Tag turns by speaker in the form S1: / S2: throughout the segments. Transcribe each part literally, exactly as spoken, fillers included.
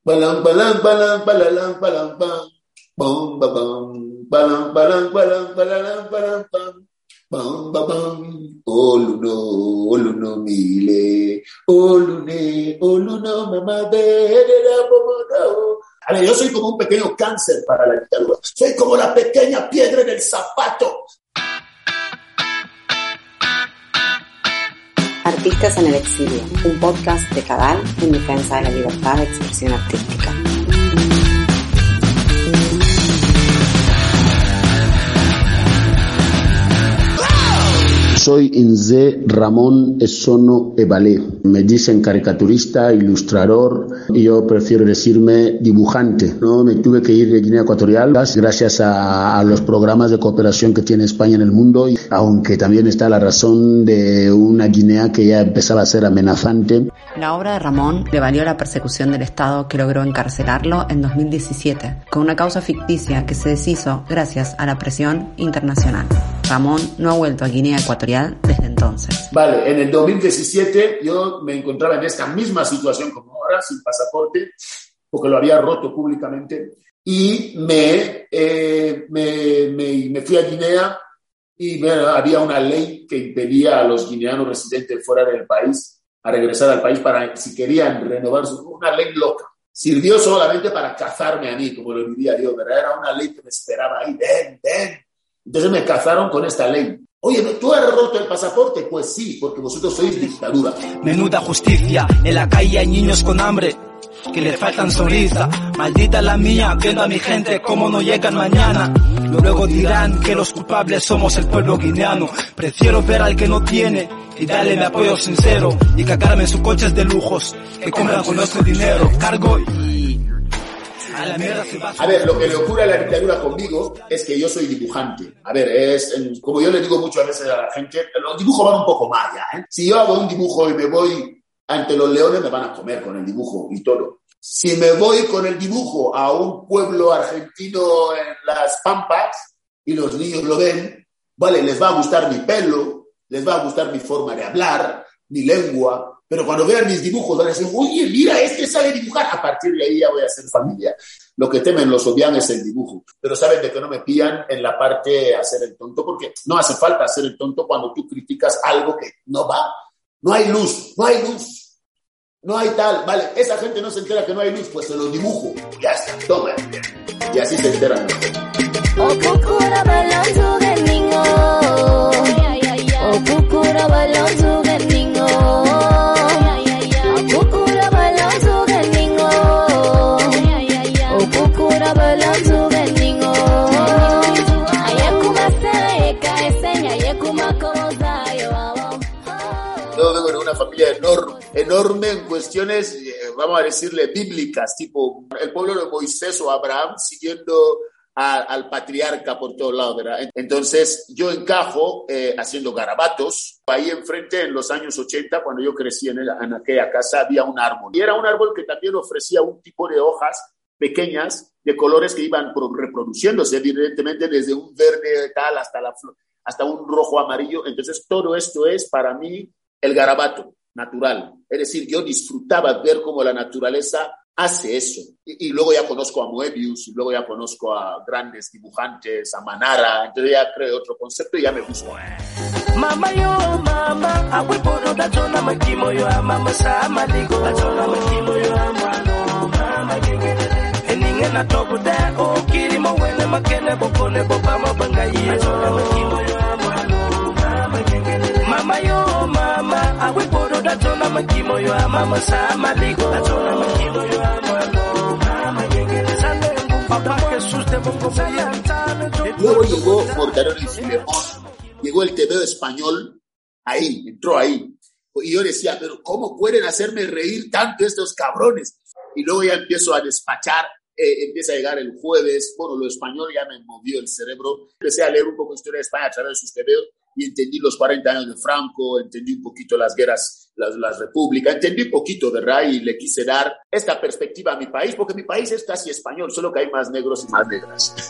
S1: Balam, balam, balam, balam, balam, bam. Bam, bam, bam. Balam, balam, balam, balam, balam, bam. Bam, bam, bam. Oluno, oluno mile. Olune, oluno mamadera, bomono. A ver, yo soy como un pequeño cáncer para la dictadura. Soy como la pequeña piedra en el zapato.
S2: Artistas en el exilio, un podcast de Cadal en defensa de la libertad de expresión artística.
S3: Soy Inze Ramón Esono Ebalé. Me dicen caricaturista, ilustrador, y yo prefiero decirme dibujante, ¿no? Me tuve que ir de Guinea Ecuatorial gracias a, a los programas de cooperación que tiene España en el mundo, y aunque también está la razón de una Guinea que ya empezaba a ser amenazante.
S2: La obra de Ramón le valió la persecución del Estado, que logró encarcelarlo en dos mil diecisiete, con una causa ficticia que se deshizo gracias a la presión internacional. Ramón no ha vuelto a Guinea Ecuatorial desde entonces.
S1: Vale, en el dos mil diecisiete yo me encontraba en esta misma situación como ahora, sin pasaporte, porque lo había roto públicamente, y me, eh, me, me, me fui a Guinea y me, había una ley que impedía a los guineanos residentes fuera del país a regresar al país para, si querían renovar su... Una ley loca. Sirvió solamente para cazarme a mí, como lo diría yo, ¿verdad? Era una ley que me esperaba ahí, ven, ven. Entonces me cazaron con esta ley. Oye, ¿tú has roto el pasaporte? Pues sí, porque vosotros sois dictadura.
S4: Menuda justicia, en la calle hay niños con hambre que le faltan sonrisa. Maldita la mía, viendo a mi gente cómo no llegan mañana. Luego dirán que los culpables somos el pueblo guineano. Prefiero ver al que no tiene y darle mi apoyo sincero y cagarme en sus coches de lujos que compran con nuestro dinero. Cargo y... A, la mierda se va a...
S1: a ver, lo que le ocurre a la dictadura conmigo es que yo soy dibujante. A ver, es como yo le digo muchas veces a la gente, los dibujos van un poco más allá, ¿eh? Si yo hago un dibujo y me voy ante los leones, me van a comer con el dibujo y todo. Si me voy con el dibujo a un pueblo argentino en las Pampas y los niños lo ven, vale, les va a gustar mi pelo, les va a gustar mi forma de hablar, mi lengua, pero cuando vean mis dibujos van a decir, oye, mira, este sabe dibujar. A partir de ahí ya voy a hacer familia. Lo que temen los odian es el dibujo, pero saben de que no me pillan en la parte de hacer el tonto, porque no hace falta hacer el tonto cuando tú criticas algo que no va. No hay luz, no hay luz, no hay tal, vale, esa gente no se entera que no hay luz, pues se lo dibujo, ya está, toma, y así se enteran. Yo vengo de una familia enorme, enorme en cuestiones, eh, vamos a decirle, bíblicas, tipo el pueblo de Moisés o Abraham siguiendo a, al patriarca por todos lados, ¿verdad? Entonces yo encajo eh, haciendo garabatos. Ahí enfrente, en los años ochenta, cuando yo crecí en, el, en aquella casa, había un árbol. Y era un árbol que también ofrecía un tipo de hojas pequeñas de colores que iban reproduciéndose, evidentemente, desde un verde tal hasta, la, hasta un rojo amarillo. Entonces todo esto es para mí el garabato natural. Es decir, yo disfrutaba ver cómo la naturaleza hace eso. Y, y luego ya conozco a Moebius, y luego ya conozco a grandes dibujantes, a Manara, entonces ya creo otro concepto y ya me gusta.
S4: Mama yo, mama, awe poro da tona makimo yo mama sa maligo, da tona makimo yo mama, mama gengele. Eninge na tobu da o kiri mo wele makene bokone bobama bangayi, da tona makimo yo mama, mama gengele. Mama yo, mama, awe poro da tona makimo yo mama sa maligo, da tona makimo yo mama, mama gengele. Sande papa Jesús te bongo sayanta.
S1: Luego llegó Mortadelo y Filemón. Llegó el T V español, ahí, entró ahí. Y yo decía, pero ¿cómo pueden hacerme reír tanto estos cabrones? Y luego ya empiezo a despachar, eh, empieza a llegar el jueves. Bueno, lo español ya me movió el cerebro. Empecé a leer un poco de historia de España a través de sus T V y entendí los cuarenta años de Franco, entendí un poquito las guerras, las, las repúblicas, entendí un poquito, ¿verdad? Y le quise dar esta perspectiva a mi país, porque mi país es casi español, solo que hay más negros y más negras.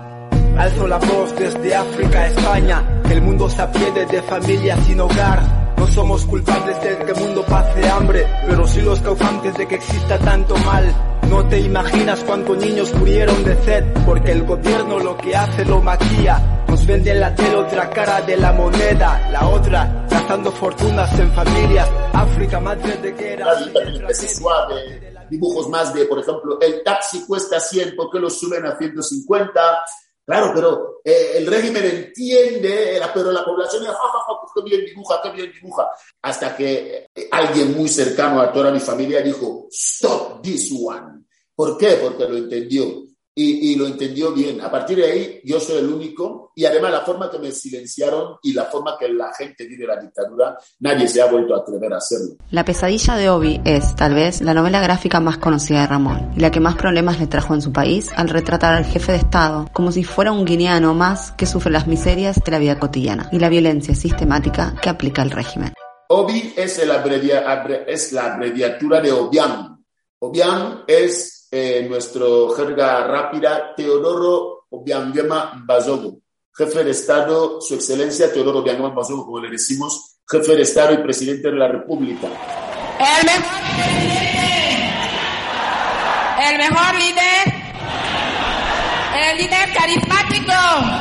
S4: Alzo la voz desde África a España, que el mundo se apiade de familias sin hogar. No somos culpables de que el mundo pase hambre, pero sí los causantes de que exista tanto mal. No
S5: te imaginas cuántos niños murieron de sed, porque el gobierno lo que hace lo maquilla. Nos vende la tele otra cara de la moneda, la otra gastando fortunas en familias. África, madre de guerra.
S1: También empecé suave, dibujos más de, por ejemplo, el taxi cuesta cien, ¿por qué lo suben a ciento cincuenta? Claro, pero eh, el régimen entiende, la, pero la población dice, ja, ja, ja, pues qué bien dibuja, qué bien dibuja. Hasta que eh, alguien muy cercano a toda mi familia dijo, stop this one. ¿Por qué? Porque lo entendió. Y, y lo entendió bien. A partir de ahí, yo soy el único. Y además, la forma que me silenciaron y la forma que la gente vive la dictadura, nadie se ha vuelto a atrever a hacerlo.
S2: La pesadilla de Obi es, tal vez, la novela gráfica más conocida de Ramón y la que más problemas le trajo en su país al retratar al jefe de Estado como si fuera un guineano más que sufre las miserias de la vida cotidiana y la violencia sistemática que aplica el régimen.
S1: Obi es, el abrevia, abre, es la abreviatura de Obiang. Obiang es... Eh, nuestro jerga rápida, Teodoro Obiangema Mbasogo, jefe de Estado, su excelencia Teodoro Obiangema Mbasogo, como le decimos, jefe de Estado y presidente de la República.
S6: El mejor presidente, el mejor líder, el líder carismático,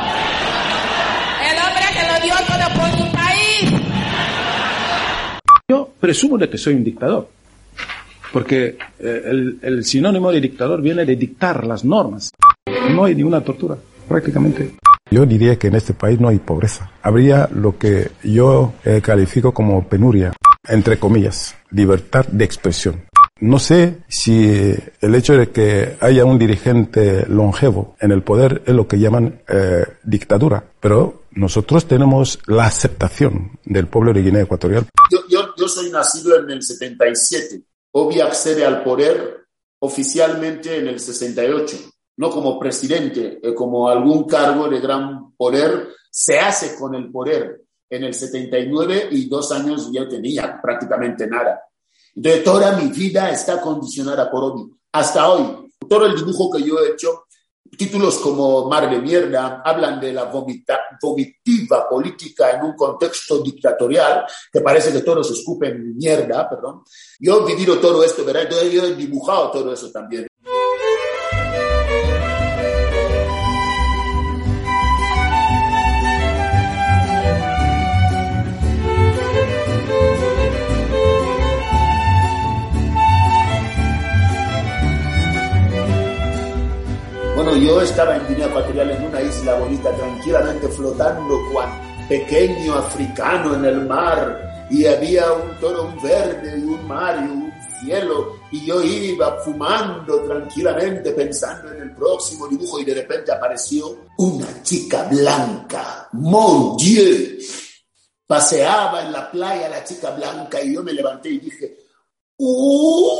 S6: el hombre que lo dio todo por su país.
S7: Yo presumo de que soy un dictador. Porque eh, el, el sinónimo de dictador viene de dictar las normas. No hay ninguna tortura, prácticamente.
S8: Yo diría que en este país no hay pobreza. Habría lo que yo eh, califico como penuria, entre comillas, libertad de expresión. No sé si el hecho de que haya un dirigente longevo en el poder es lo que llaman eh, dictadura, pero nosotros tenemos la aceptación del pueblo de Guinea Ecuatorial.
S1: Yo, yo, yo soy nacido en el setenta y siete. Obi accede al poder oficialmente en el sesenta y ocho, no como presidente, eh, como algún cargo de gran poder, se hace con el poder en el setenta y nueve y dos años yo tenía prácticamente nada. Entonces toda mi vida está condicionada por Obi. Hasta hoy, todo el dibujo que yo he hecho, títulos como Mar de Mierda, hablan de la vomita, vomitiva política en un contexto dictatorial, que parece que todos escupen mierda, perdón. Yo he vivido todo esto, ¿verdad? Entonces yo he dibujado todo eso también. Bueno, yo estaba en Guinea Ecuatorial en una isla bonita, tranquilamente flotando, cual pequeño africano en el mar, y había un todo un verde y un mar y un cielo, y yo iba fumando tranquilamente pensando en el próximo dibujo, y de repente apareció una chica blanca. ¡Mon Dieu! Paseaba en la playa la chica blanca y yo me levanté y dije, ¡uh!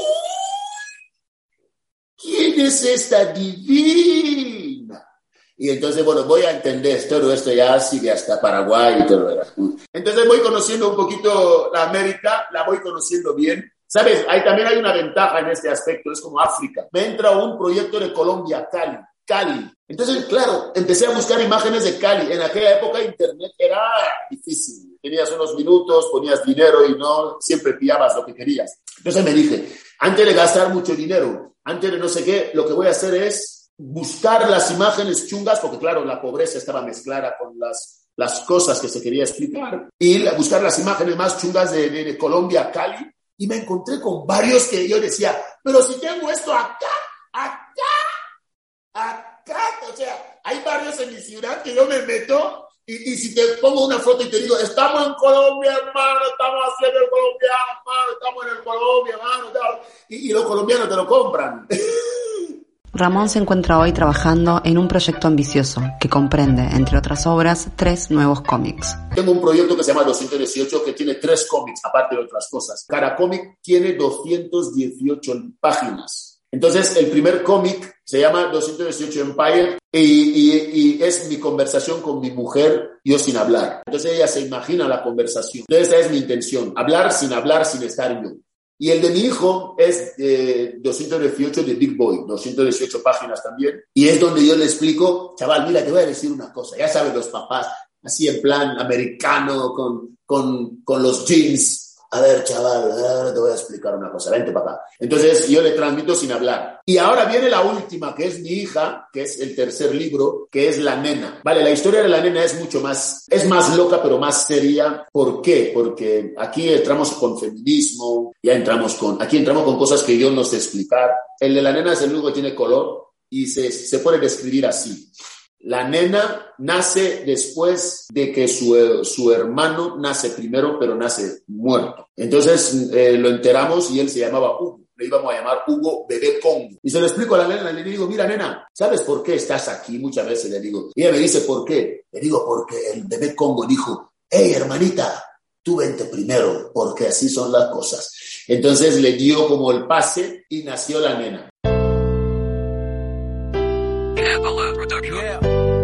S1: ¿Quién es esta divina? Y entonces, bueno, voy a entender, todo esto ya sigue hasta Paraguay y todo eso. Entonces voy conociendo un poquito la América, la voy conociendo bien. ¿Sabes? Ahí también hay una ventaja en este aspecto, es como África. Me entra un proyecto de Colombia, Cali, Cali. Entonces, claro, empecé a buscar imágenes de Cali. En aquella época internet era difícil. Tenías unos minutos, ponías dinero y no siempre pillabas lo que querías. Entonces me dije, antes de gastar mucho dinero, antes de no sé qué, lo que voy a hacer es buscar las imágenes chungas, porque claro, la pobreza estaba mezclada con las, las cosas que se quería explicar, y buscar las imágenes más chungas de, de, de Colombia, Cali, y me encontré con varios que yo decía, pero si tengo esto acá, acá, acá, o sea, hay barrios en mi ciudad que yo me meto, y, y si te pongo una foto y te digo, estamos en Colombia, hermano, estamos haciendo el colombiano, hermano, estamos en el Colombia, hermano, y, y los colombianos te lo compran.
S2: Ramón se encuentra hoy trabajando en un proyecto ambicioso que comprende, entre otras obras, tres nuevos cómics.
S1: Tengo un proyecto que se llama doscientos dieciocho que tiene tres cómics, aparte de otras cosas. Cada cómic tiene doscientas dieciocho páginas. Entonces, el primer cómic se llama doscientos dieciocho Empire y, y, y es mi conversación con mi mujer, yo sin hablar. Entonces, ella se imagina la conversación. Entonces, esa es mi intención, hablar sin hablar, sin estar yo. Y el de mi hijo es eh, doscientos dieciocho de Big Boy, doscientas dieciocho páginas también. Y es donde yo le explico, chaval, mira, te voy a decir una cosa. Ya saben los papás, así en plan americano, con, con, con los jeans a ver, chaval, ahora te voy a explicar una cosa, vente para acá. Entonces yo le transmito sin hablar. Y ahora viene la última, que es mi hija, que es el tercer libro, que es La Nena. Vale, la historia de la nena es mucho más, es más loca, pero más seria. ¿Por qué? Porque aquí entramos con feminismo, ya entramos con, aquí entramos con cosas que yo no sé explicar. El de la nena es el único que tiene color y se, se puede describir así. La nena nace después de que su, su hermano nace primero, pero nace muerto. Entonces eh, lo enteramos y él se llamaba Hugo. Le íbamos a llamar Hugo Bebé Congo. Y se lo explico a la nena y le digo, mira, nena, ¿sabes por qué estás aquí? Muchas veces le digo. Y ella me dice, ¿por qué? Le digo, porque el Bebé Congo dijo, hey, hermanita, tú vente primero, porque así son las cosas. Entonces le dio como el pase y nació la nena.
S5: Yeah.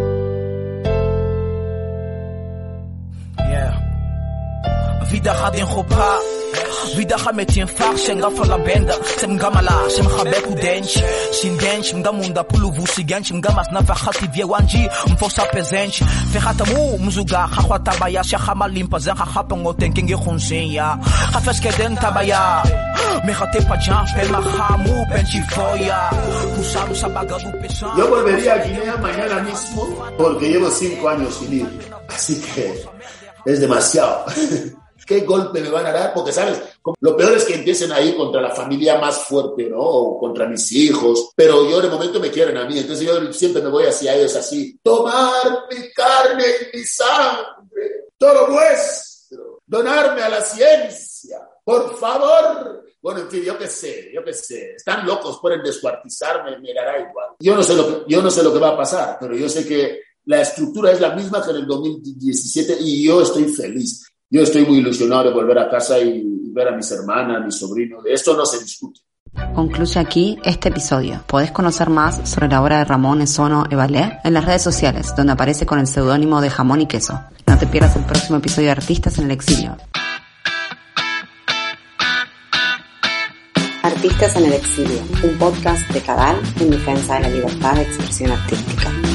S5: Yeah. Vida hadin khopa vida khametin far shenga fala benda semgamala semkhabeku dench sindench mngamunda puluvu siganch mgamas na fakhati viewanji mfosa presente ferratamu mzuga khakhwata baya shakhama limpa za khapango tenkinge khunsinya khafeske den tabaya mejate pajan pema khamu penchifoya kusaru sabagadu pesa.
S1: Yo volvería a Guinea mañana mismo porque llevo cinco años sin ir, así que es demasiado. ¿Qué golpe me van a dar? Porque, ¿sabes? Lo peor es que empiecen a ir contra la familia más fuerte, ¿no? O contra mis hijos. Pero yo de momento me quieren a mí. Entonces yo siempre me voy hacia ellos así. Tomar mi carne y mi sangre. Todo vuestro. Donarme a la ciencia. Por favor. Bueno, en fin, yo qué sé, yo qué sé. Están locos, pueden descuartizarme, me dará igual. Yo no sé lo que, yo no sé lo que va a pasar, pero yo sé que la estructura es la misma que en el dos mil diecisiete y yo estoy feliz. Yo estoy muy ilusionado de volver a casa y ver a mis hermanas, a mis sobrinos. De esto no se discute.
S2: Concluye aquí este episodio. Podés conocer más sobre la obra de Ramón Esono Ebalé en las redes sociales, donde aparece con el seudónimo de Jamón y Queso. No te pierdas el próximo episodio de Artistas en el Exilio. Artistas en el Exilio, un podcast de Cadal en defensa de la libertad de expresión artística.